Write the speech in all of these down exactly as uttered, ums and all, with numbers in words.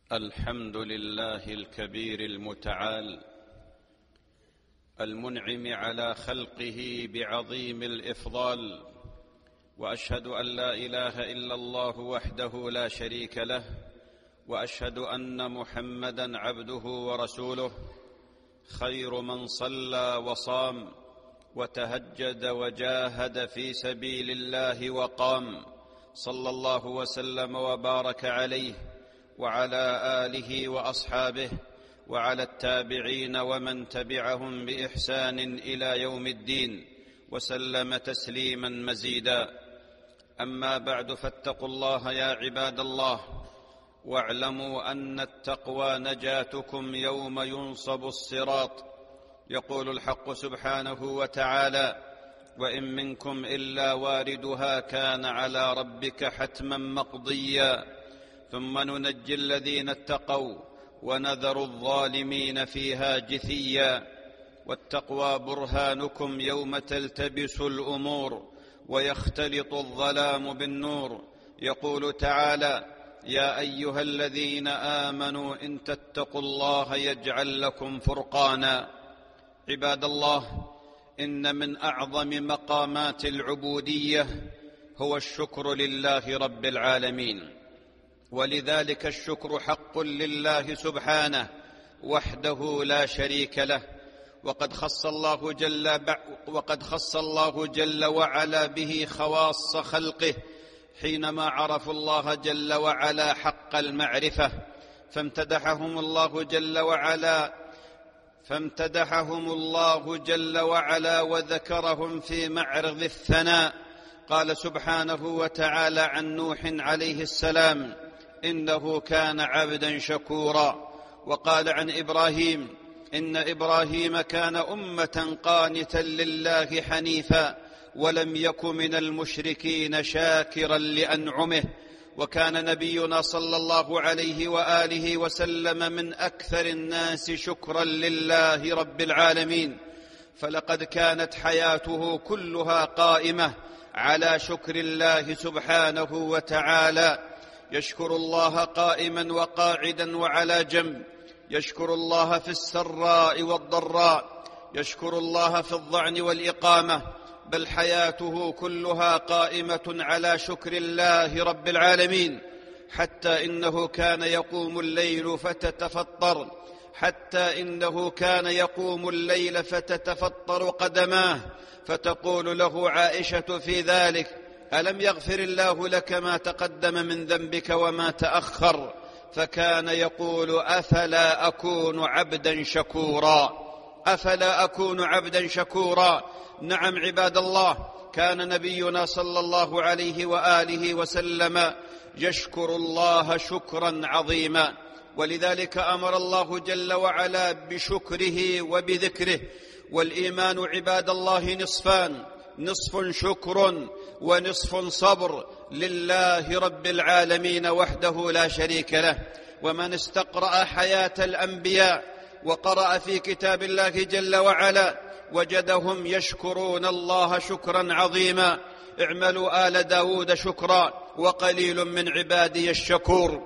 الحمد لله الكبير المتعال المنعم على خلقه بعظيم الإفضال، وأشهد أن لا إله إلا الله وحده لا شريك له، وأشهد أن محمدًا عبده ورسوله، خير من صلى وصام وتهجد وجاهد في سبيل الله وقام، صلى الله وسلم وبارك عليه وعلى آله وأصحابه وعلى التابعين ومن تبعهم بإحسان إلى يوم الدين، وسلم تسليما مزيدا. أما بعد، فاتقوا الله يا عباد الله، واعلموا أن التقوى نجاتكم يوم ينصب الصراط. يقول الحق سبحانه وتعالى: وإن منكم إلا واردها كان على ربك حتما مقضيا ثم ننجي الذين اتقوا ونذر الظالمين فيها جثيا. والتقوى برهانكم يوم تلتبس الأمور ويختلط الظلام بالنور. يقول تعالى: يا أيها الذين آمنوا إن تتقوا الله يجعل لكم فرقانا. عباد الله، إن من أعظم مقامات العبودية هو الشكر لله رب العالمين، ولذلك الشكر حق لله سبحانه وحده لا شريك له. وقد خص الله جل وقد خص الله جل وعلا به خواص خلقه حينما عرفوا الله جل وعلا حق المعرفة، فامتدحهم الله جل وعلا فامتدحهم الله جل وعلا وذكرهم في معرض الثناء. قال سبحانه وتعالى عن نوح عليه السلام: إنه كان عبدا شكورا. وقال عن إبراهيم: إن إبراهيم كان أمة قانتا لله حنيفا ولم يك من المشركين شاكرا لأنعمه. وكان نبينا صلى الله عليه وآله وسلم من أكثر الناس شكرا لله رب العالمين، فلقد كانت حياته كلها قائمة على شكر الله سبحانه وتعالى. يشكر الله قائما وقاعدا وعلى جنب، يشكر الله في السراء والضراء، يشكر الله في الظعن والإقامة، بل حياته كلها قائمة على شكر الله رب العالمين، حتى إنه كان يقوم الليل فتتفطر حتى إنه كان يقوم الليل فتتفطر قدماه، فتقول له عائشة في ذلك: ألم يغفر الله لك ما تقدم من ذنبك وما تأخر؟ فكان يقول: أفلا أكون عبدا شكورا أفلا أكون عبدا شكورا. نعم عباد الله، كان نبينا صلى الله عليه وآله وسلم يشكر الله شكرا عظيما، ولذلك أمر الله جل وعلا بشكره وبذكره. والإيمان عباد الله نصفان: نصف شكر ونصف صبر لله رب العالمين وحده لا شريك له. ومن استقرأ حياة الأنبياء وقرأ في كتاب الله جل وعلا وجدهم يشكرون الله شكرا عظيما. اعملوا آل داود شكرا وقليل من عبادي الشكور.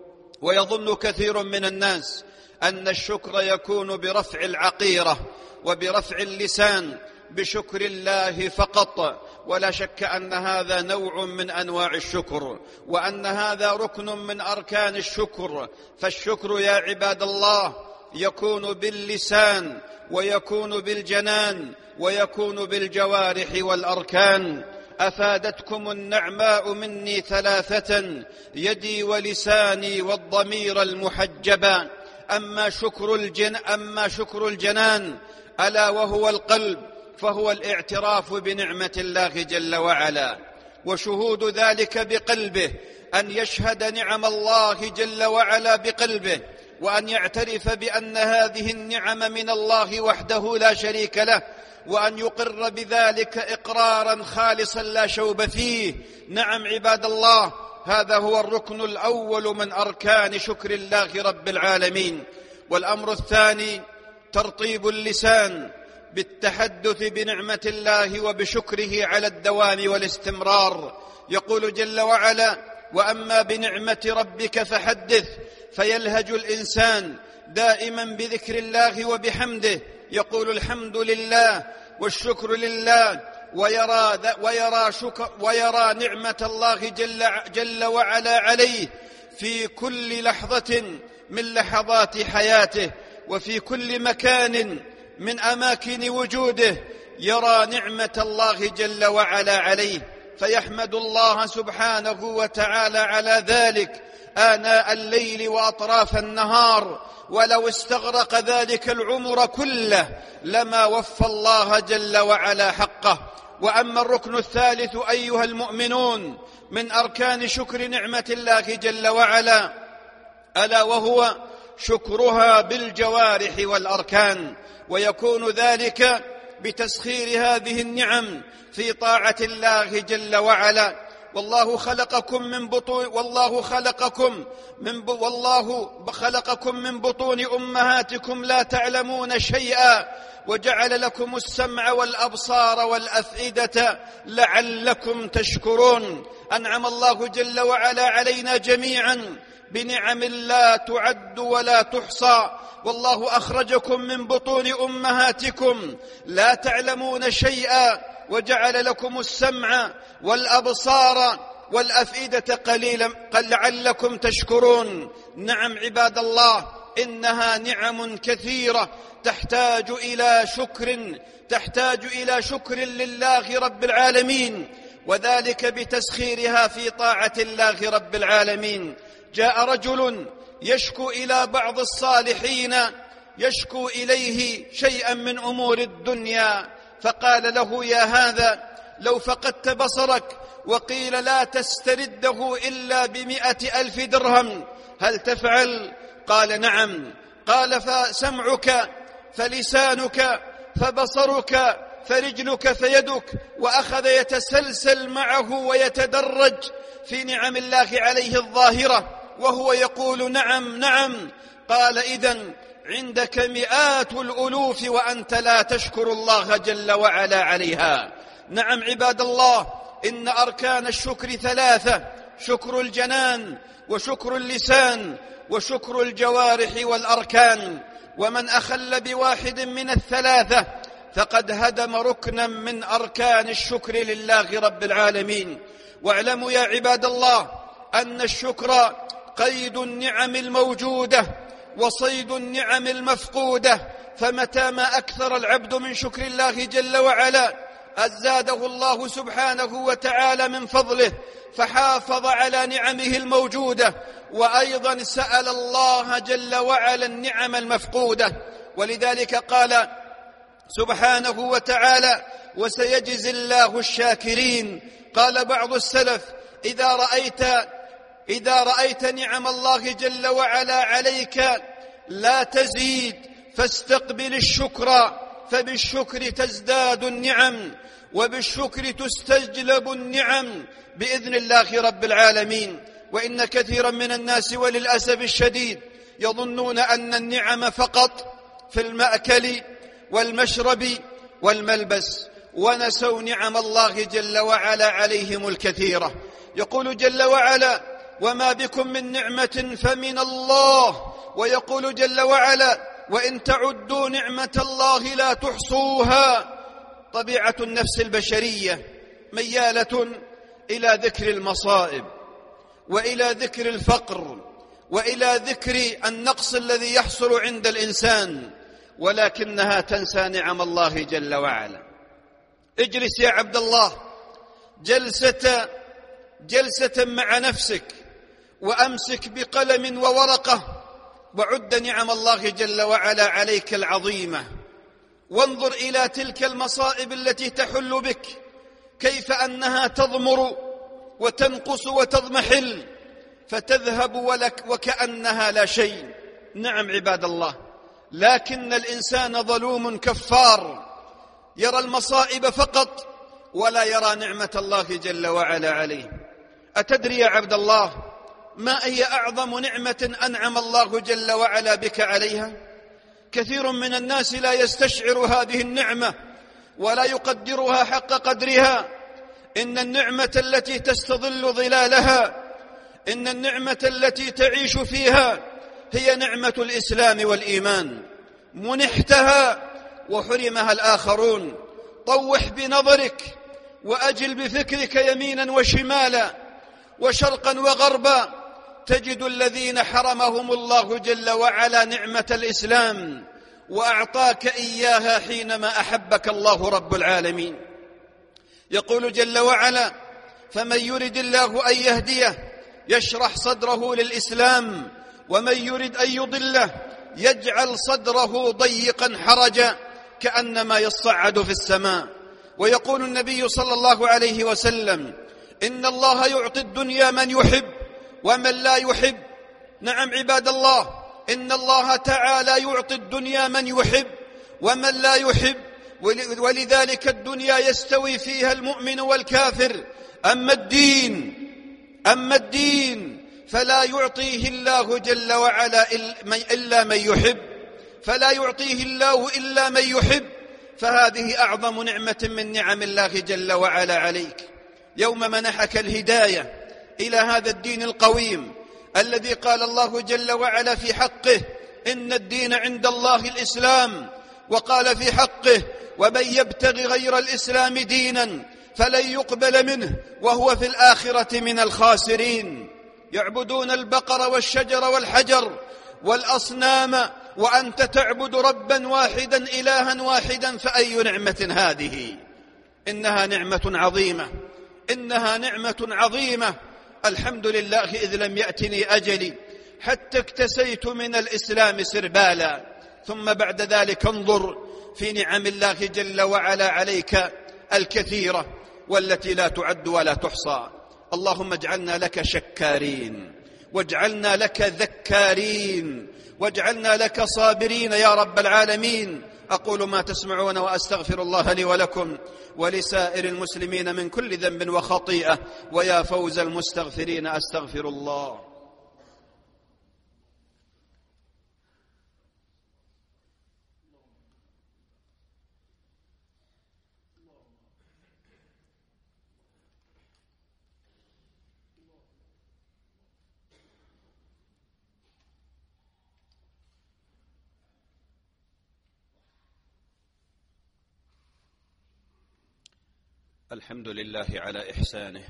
ويظن كثير من الناس أن الشكر يكون برفع العقيرة وبرفع اللسان بشكر الله فقط، ولا شك أن هذا نوع من أنواع الشكر، وأن هذا ركن من أركان الشكر. فالشكر يا عباد الله يكون باللسان، ويكون بالجنان، ويكون بالجوارح والأركان. أفادتكم النعماء مني ثلاثة: يدي ولساني والضمير المحجبا. أما شكر الجن أما شكر الجنان ألا وهو القلب، فهو الاعتراف بنعمة الله جل وعلا، وشهود ذلك بقلبه، أن يشهد نعم الله جل وعلا بقلبه، وأن يعترف بأن هذه النعم من الله وحده لا شريك له، وأن يقر بذلك إقرارا خالصا لا شوب فيه. نعم عباد الله، هذا هو الركن الأول من أركان شكر الله رب العالمين. والأمر الثاني ترطيب اللسان بالتحدث بنعمة الله وبشكره على الدوام والاستمرار. يقول جل وعلا: وأما بنعمة ربك فحدث، فيلهج الإنسان دائما بذكر الله وبحمده، يقول الحمد لله والشكر لله، ويرى, ويرى, شكر ويرى نعمة الله جل, جل وعلا عليه في كل لحظة من لحظات حياته، وفي كل مكان من أماكن وجوده يرى نعمة الله جل وعلا عليه، فيحمد الله سبحانه وتعالى على ذلك آناء الليل وأطراف النهار، ولو استغرق ذلك العمر كله لما وفى الله جل وعلا حقه. وأما الركن الثالث أيها المؤمنون من أركان شكر نعمة الله جل وعلا، ألا وهو شكرها بالجوارح والأركان، ويكون ذلك بتسخير هذه النعم في طاعة الله جل وعلا. والله خلقكم من بطون والله خلقكم من ب... والله خلقكم من بطون أمهاتكم لا تعلمون شيئا، وجعل لكم السمع والأبصار والأفئدة لعلكم تشكرون. أنعم الله جل وعلا علينا جميعا بنعم لا تعد ولا تحصى. والله أخرجكم من بطون أمهاتكم لا تعلمون شيئا، وجعل لكم السمع والأبصار والأفئدة قليلا لعلكم تشكرون. نعم عباد الله، إنها نعم كثيرة تحتاج إلى شكر تحتاج إلى شكر لله رب العالمين، وذلك بتسخيرها في طاعة الله رب العالمين. جاء رجل يشكو إلى بعض الصالحين، يشكو إليه شيئا من أمور الدنيا، فقال له: يا هذا، لو فقدت بصرك وقيل لا تسترده إلا بمئة ألف درهم هل تفعل؟ قال: نعم. قال: فسمعك، فلسانك، فبصرك، فرجلك، فيدك، وأخذ يتسلسل معه ويتدرج في نعم الله عليه الظاهرة وهو يقول: نعم نعم. قال: إذن عندك مئات الألوف وأنت لا تشكر الله جل وعلا عليها. نعم عباد الله، إن أركان الشكر ثلاثة: شكر الجنان، وشكر اللسان، وشكر الجوارح والأركان. ومن أخل بواحد من الثلاثة فقد هدم ركنا من أركان الشكر لله رب العالمين. واعلموا يا عباد الله أن الشكر قيد النعم الموجودة وصيد النعم المفقودة، فمتى ما أكثر العبد من شكر الله جل وعلا أزاده الله سبحانه وتعالى من فضله، فحافظ على نعمه الموجودة، وأيضا سأل الله جل وعلا النعم المفقودة. ولذلك قال سبحانه وتعالى: وسيجزي الله الشاكرين. قال بعض السلف: إذا رأيت إذا رأيت نعم الله جل وعلا عليك لا تزيد، فاستقبل الشكر، فبالشكر تزداد النعم، وبالشكر تستجلب النعم بإذن الله رب العالمين. وإن كثيرا من الناس وللأسف الشديد يظنون أن النعم فقط في المأكل والمشرب والملبس، ونسوا نعم الله جل وعلا عليهم الكثيرة. يقول جل وعلا: وما بكم من نعمة فمن الله. ويقول جل وعلا: وإن تعدوا نعمة الله لا تحصوها. طبيعة النفس البشرية ميالة إلى ذكر المصائب، وإلى ذكر الفقر، وإلى ذكر النقص الذي يحصل عند الإنسان، ولكنها تنسى نعم الله جل وعلا. اجلس يا عبد الله جلسة جلسة مع نفسك، وأمسك بقلم وورقة، وعد نعم الله جل وعلا عليك العظيمة، وانظر إلى تلك المصائب التي تحل بك، كيف أنها تضمر وتنقص وتضمحل فتذهب ولك وكأنها لا شيء. نعم عباد الله، لكن الإنسان ظلوم كفار، يرى المصائب فقط ولا يرى نعمة الله جل وعلا عليه. أتدري يا عبد الله ما هي أعظم نعمة أنعم الله جل وعلا بك عليها؟ كثير من الناس لا يستشعر هذه النعمة ولا يقدرها حق قدرها. إن النعمة التي تستظل ظلالها، إن النعمة التي تعيش فيها هي نعمة الإسلام والإيمان، منحتها وحرمها الآخرون. طوح بنظرك وأجل بفكرك يمينا وشمالا وشرقا وغربا، تجد الذين حرمهم الله جل وعلا نعمة الإسلام وأعطاك إياها حينما أحبك الله رب العالمين. يقول جل وعلا: فمن يرد الله أن يهديه يشرح صدره للإسلام ومن يرد أن يضله يجعل صدره ضيقا حرجا كأنما يصعد في السماء. ويقول النبي صلى الله عليه وسلم: إن الله يعطي الدنيا من يحب ومن لا يحب. نعم عباد الله، إن الله تعالى يعطي الدنيا من يحب ومن لا يحب، ولذلك الدنيا يستوي فيها المؤمن والكافر. أما الدين أما الدين فلا يعطيه الله جل وعلا إلا من يحب، فلا يعطيه الله إلا من يحب. فهذه أعظم نعمة من نعم الله جل وعلا عليك، يوم منحك الهداية إلى هذا الدين القويم الذي قال الله جل وعلا في حقه: إن الدين عند الله الإسلام. وقال في حقه: ومن يبتغي غير الإسلام دينا فلن يقبل منه وهو في الآخرة من الخاسرين. يعبدون البقر والشجر والحجر والأصنام وأنت تعبد ربا واحدا إلها واحدا، فأي نعمة هذه؟ إنها نعمة عظيمة، إنها نعمة عظيمة. الحمد لله إذ لم يأتني أجلي حتى اكتسيت من الإسلام سربالا. ثم بعد ذلك انظر في نعم الله جل وعلا عليك الكثيرة والتي لا تعد ولا تحصى. اللهم اجعلنا لك شكارين، واجعلنا لك ذكارين، واجعلنا لك صابرين يا رب العالمين. أقول ما تسمعون وأستغفر الله لي ولكم ولسائر المسلمين من كل ذنب وخطيئة، ويا فوز المستغفرين أستغفر الله. الحمد لله على إحسانه،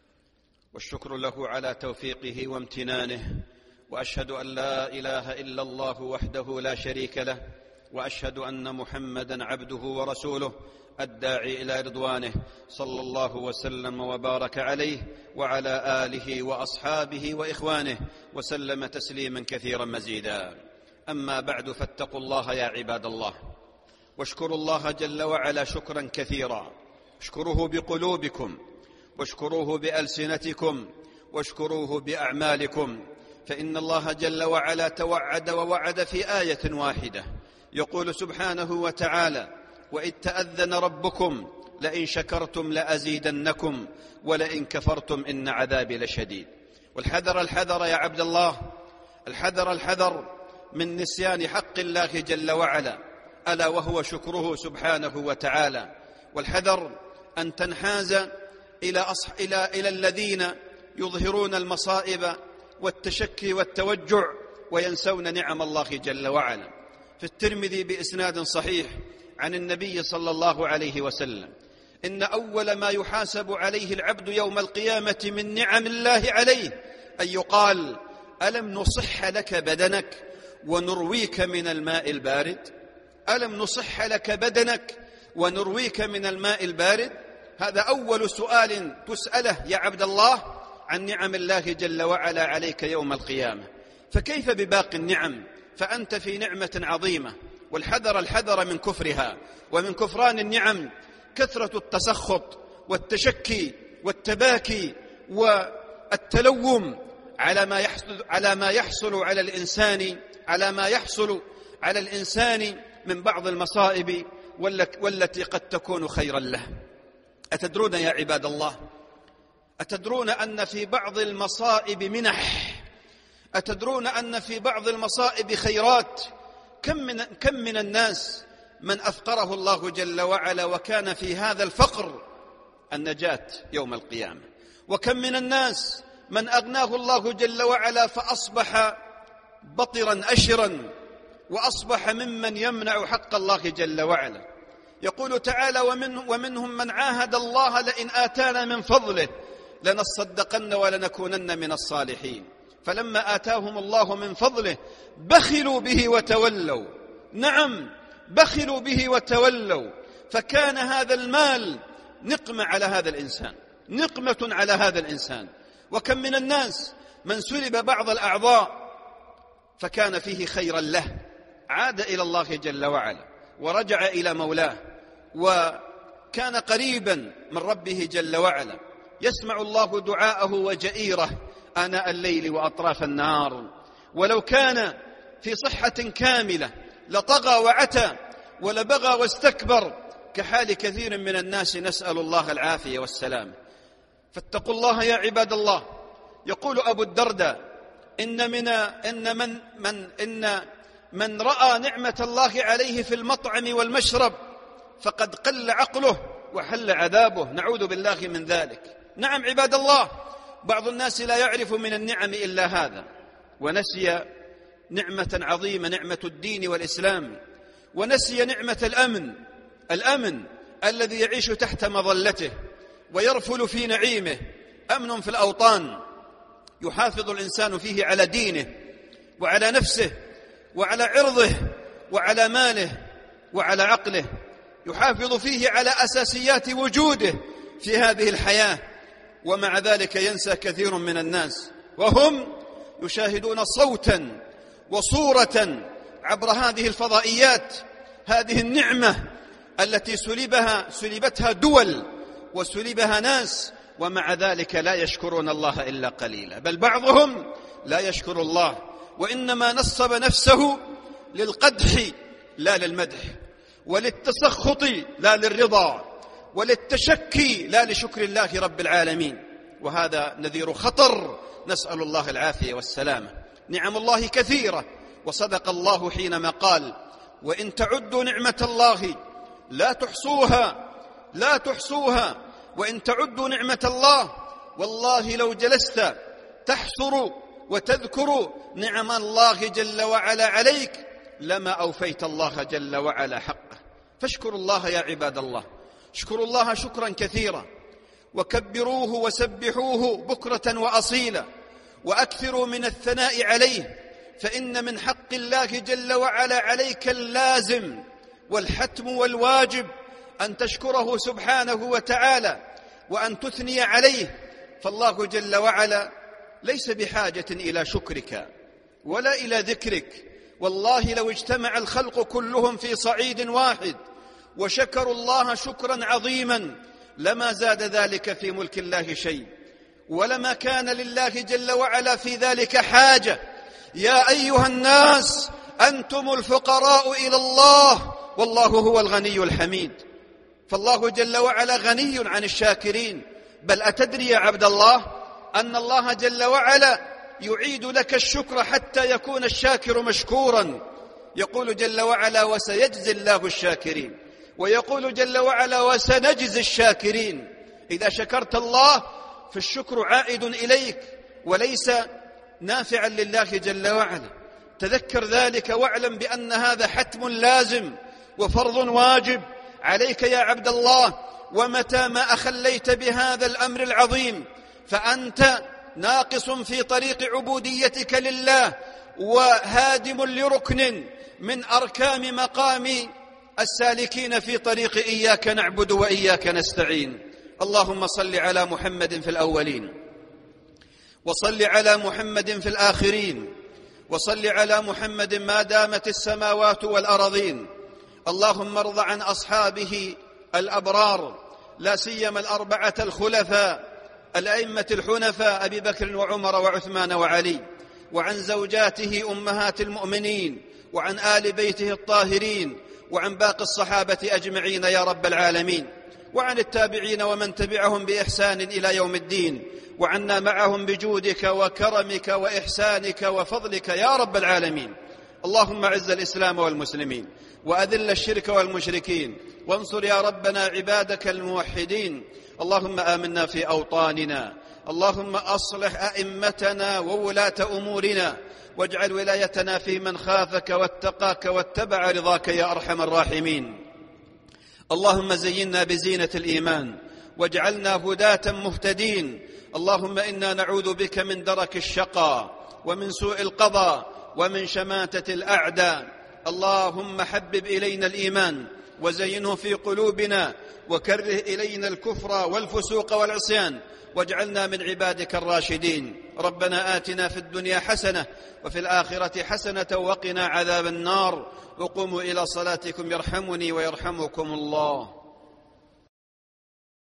والشكر له على توفيقه وامتنانه، وأشهد أن لا إله إلا الله وحده لا شريك له، وأشهد أن محمدا عبده ورسوله الداعي إلى رضوانه، صلى الله وسلم وبارك عليه وعلى آله وأصحابه وإخوانه وسلم تسليما كثيرا مزيدا. أما بعد، فاتقوا الله يا عباد الله، واشكروا الله جل وعلا شكرا كثيرا. اشكروه بقلوبكم، واشكروه بألسنتكم، واشكروه بأعمالكم، فإن الله جل وعلا توعد ووعد في آية واحدة. يقول سبحانه وتعالى: وإذ تأذن ربكم لئن شكرتم لأزيدنكم ولئن كفرتم إن عذابي لشديد. والحذر الحذر يا عبد الله، الحذر الحذر من نسيان حق الله جل وعلا، ألا وهو شكره سبحانه وتعالى. والحذر أن تنحاز إلى, أصح... إلى... إلى الذين يظهرون المصائب والتشكي والتوجع وينسون نعم الله جل وعلا. في الترمذي بإسناد صحيح عن النبي صلى الله عليه وسلم: إن أول ما يحاسب عليه العبد يوم القيامة من نعم الله عليه أن يقال: ألم نصح لك بدنك ونرويك من الماء البارد؟ ألم نصح لك بدنك ونرويك من الماء البارد؟ هذا أول سؤال تسأله يا عبد الله عن نعم الله جل وعلا عليك يوم القيامة. فكيف بباقي النعم؟ فأنت في نعمة عظيمة. والحذر الحذر من كفرها ومن كفران النعم، كثرة التسخط والتشكي والتباكي والتلوم على ما يحصل على ما يحصل على الإنسان على ما يحصل على الإنسان من بعض المصائب والتي قد تكون خيرا له. أتدرون يا عباد الله، أتدرون أن في بعض المصائب منح، أتدرون أن في بعض المصائب خيرات؟ كم من, كم من الناس من أفقره الله جل وعلا وكان في هذا الفقر النجاة يوم القيامة، وكم من الناس من أغناه الله جل وعلا فأصبح بطرا أشرا وأصبح ممن يمنع حق الله جل وعلا. يقول تعالى: ومن ومنهم من عاهد الله لئن آتانا من فضله لنصدقن ولنكونن من الصالحين، فلما آتاهم الله من فضله بخلوا به وتولوا. نعم، بخلوا به وتولوا، فكان هذا المال نقمة على هذا الإنسان، نقمة على هذا الإنسان. وكم من الناس من سلب بعض الأعضاء فكان فيه خيرا له، عاد إلى الله جل وعلا ورجع إلى مولاه وكان قريبا من ربه جل وعلا، يسمع الله دعاءه وجئيره آناء الليل وأطراف النهار. ولو كان في صحة كاملة لطغى وعتى ولبغى واستكبر كحال كثير من الناس، نسأل الله العافية والسلام. فاتقوا الله يا عباد الله. يقول أبو الدرداء: إن من إن من من إن من رأى نعمة الله عليه في المطعم والمشرب فقد قل عقله وحل عذابه، نعوذ بالله من ذلك. نعم عباد الله، بعض الناس لا يعرف من النعم إلا هذا، ونسي نعمة عظيمة، نعمة الدين والإسلام، ونسي نعمة الأمن، الأمن الذي يعيش تحت مظلته ويرفل في نعيمه. أمن في الأوطان يحافظ الإنسان فيه على دينه وعلى نفسه وعلى عرضه وعلى ماله وعلى عقله، يحافظ فيه على أساسيات وجوده في هذه الحياة. ومع ذلك ينسى كثير من الناس وهم يشاهدون صوتا وصورة عبر هذه الفضائيات هذه النعمة التي سلبها سلبتها دول وسلبها ناس، ومع ذلك لا يشكرون الله إلا قليلا، بل بعضهم لا يشكر الله وإنما نصب نفسه للقدح لا للمدح، وللتسخط لا للرضا، وللتشكي لا لشكر الله رب العالمين. وهذا نذير خطر، نسأل الله العافية والسلامة. نعم الله كثيرة، وصدق الله حينما قال: وإن تعدوا نعمة الله لا تحصوها لا تحصوها وإن تعدوا نعمة الله والله لو جلست تحصر وتذكر نعم الله جل وعلا عليك لما أوفيت الله جل وعلا حقه. فاشكروا الله يا عباد الله، اشكروا الله شكرا كثيرا، وكبروه وسبحوه بكرة وأصيلا، وأكثروا من الثناء عليه، فإن من حق الله جل وعلا عليك اللازم والحتم والواجب أن تشكره سبحانه وتعالى وأن تثني عليه. فالله جل وعلا ليس بحاجة إلى شكرك ولا إلى ذكرك. والله لو اجتمع الخلق كلهم في صعيد واحد وشكروا الله شكرا عظيما لما زاد ذلك في ملك الله شيء، ولما كان لله جل وعلا في ذلك حاجة. يا أيها الناس أنتم الفقراء إلى الله والله هو الغني الحميد. فالله جل وعلا غني عن الشاكرين. بل أتدري يا عبد الله أن الله جل وعلا يعيد لك الشكر حتى يكون الشاكر مشكورا. يقول جل وعلا: وسيجزي الله الشاكرين، ويقول جل وعلا: وسنجزي الشاكرين. إذا شكرت الله فالشكر عائد إليك وليس نافعا لله جل وعلا. تذكر ذلك واعلم بأن هذا حتم لازم وفرض واجب عليك يا عبد الله. ومتى ما أخليت بهذا الأمر العظيم فأنت ناقص في طريق عبوديتك لله وهادم لركن من أركان مقام السالكين في طريق إياك نعبد وإياك نستعين. اللهم صل على محمد في الأولين، وصل على محمد في الآخرين، وصل على محمد ما دامت السماوات والأرضين. اللهم ارض عن أصحابه الأبرار، لا سيما الأربعة الخلفاء الأئمة الحنفاء أبي بكر وعمر وعثمان وعلي، وعن زوجاته أمهات المؤمنين، وعن آل بيته الطاهرين، وعن باقي الصحابة أجمعين يا رب العالمين، وعن التابعين ومن تبعهم بإحسان إلى يوم الدين، وعنا معهم بجودك وكرمك وإحسانك وفضلك يا رب العالمين. اللهم أعز الإسلام والمسلمين، وأذل الشرك والمشركين، وانصر يا ربنا عبادك الموحدين. اللهم آمنا في أوطاننا، اللهم أصلح أئمتنا وولاة أمورنا، واجعل ولايتنا في من خافك واتقاك واتبع رضاك يا أرحم الراحمين. اللهم زينا بزينة الإيمان واجعلنا هداة مهتدين. اللهم إنا نعوذ بك من درك الشقى ومن سوء القضاء ومن شماتة الأعداء. اللهم حبب إلينا الإيمان وزينه في قلوبنا، وكره إلينا الكفر والفسوق والعصيان، واجعلنا من عبادك الراشدين. ربنا آتنا في الدنيا حسنة وفي الآخرة حسنة وقنا عذاب النار. وقوموا إلى صلاتكم يرحمني ويرحمكم الله.